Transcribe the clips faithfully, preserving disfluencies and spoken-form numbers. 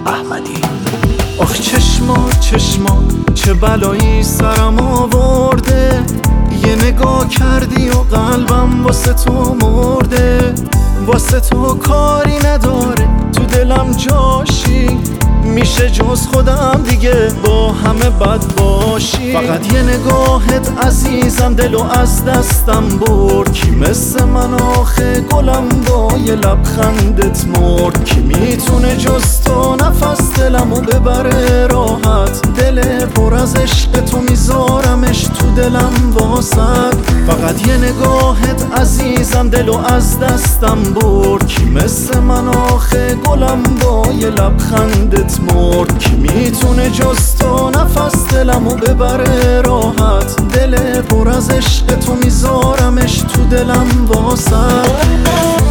احمدی. آخ چشما چشما چه بلایی سرم آورده، یه نگاه کردی و قلبم واسه تو مرده. واسه تو کاری نداره تو دلم جاشی، میشه جز خودم دیگه با همه بد باشی. فقط یه نگاهت عزیزم دلو از دستم برد، کی مثل من آخه گلم با یه لبخندت مرد. کی میتونه جز تو نفس دلمو ببره راحت، دل پر از عشق تو میذارمش تو دلم واسد. فقط یه نگاهت عزیزم دلو از دستم برد، کی مثل من آخه گلم با یه لبخندت مرد. کی میتونه جز تو نفس دلمو ببره راحت، دل پر از عشق تو میذارمش تو دلم واسد.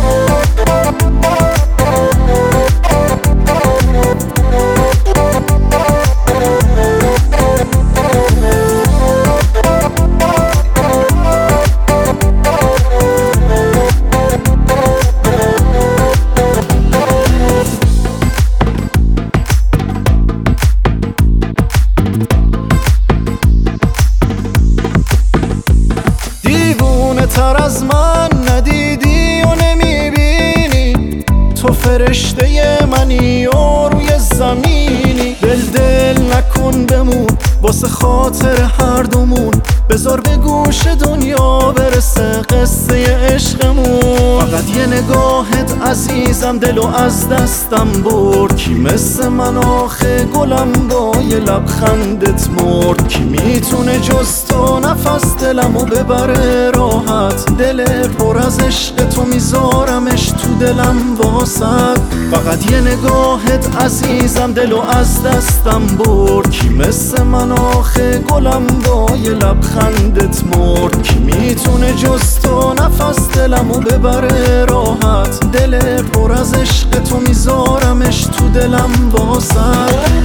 تر از من ندیدی و نمیبینی، تو فرشته منی و روی زمینی. دل دل نکن بمون واسه خاطر هر دومون، بذار به گوش دنیا برسه قصه عشقمون. فقط یه نگاهت عزیزم دلو از دستم برد، کی مثل من آخه گلم با یه لبخندت مرد. کی میتونه جز تو نفس دلمو ببره راحت، دل پر از عشق تو میذارمش تو دلم واسد. فقط یه نگاهت عزیزم دلو از دستم برد، کی مثل من آخه گلم با یه لبخندت مرد. کی میتونه جز تو نفس دلمو ببره راحت، دل پر از عشق تو میذارمش تو دلم واسد.